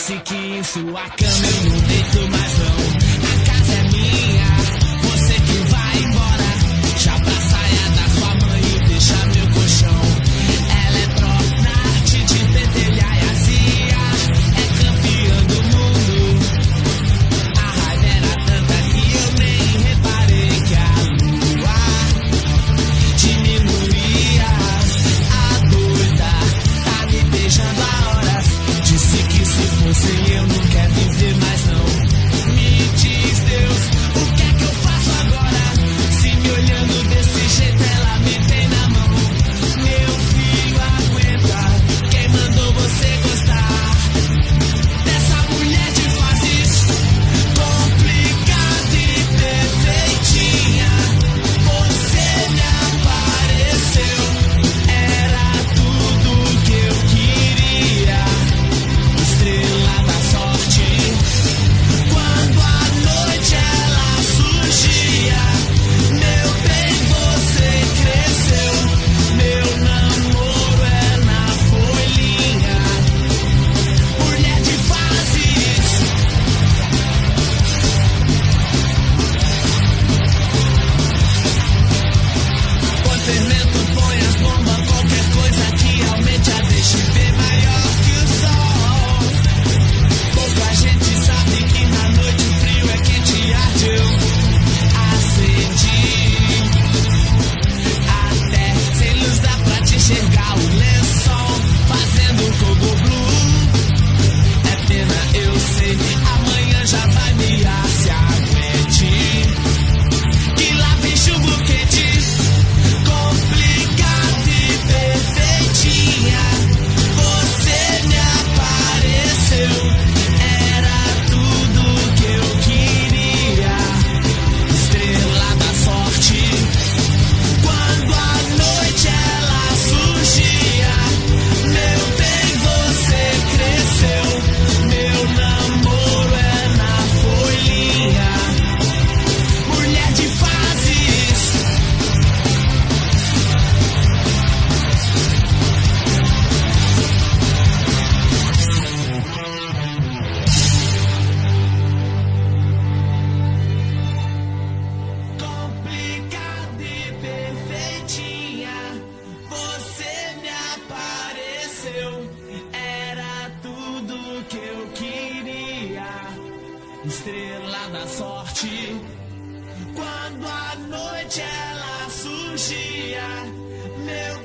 disse que em sua cama eu não deito mais não. A casa é minha, você que vai embora. Já pra saia da sua mãe e deixa meu colchão. Ela é trote de pentelhar e azia, é campeã do mundo. A raiva era tanta que eu nem reparei que a lua diminuía. A doida tá me beijando há horas. Disse que se fosse eu não quer viver mais não. Me diz Deus, o que é que eu faço agora? Se me olhando desse jeito ela me tem na mão. Meu filho aguenta, quem mandou você gostar dessa mulher de fases complicada e perfeitinha? Você me apareceu, era tudo que eu queria. Estrela da sorte, quando a noite ela surgia. Meu bem, você cresceu, meu namoro é na folhinha. Mulher de fases, põe fermento, põe as bombas, qualquer coisa que aumente a deixe bem maior que o sol. Pouca gente sabe que na noite o frio é quente, arde, eu acendi. Até sem luz dá pra te enxergar o lençol fazendo coco blue. É pena, eu sei, amanhã já vai miar, se aguente. Que lá vem chumbo quente, complicada e perfeitinha. Você me apareceu, era tudo que eu queria. Estrela da sorte, quando a noite ela surgia. Meu bem, você cresceu, meu namoro é na folhinha. Mulher de fases, complicada e perfeitinha. Você me apareceu, era tudo que eu queria. Estrela da sorte, quando a noite ela surgia. Meu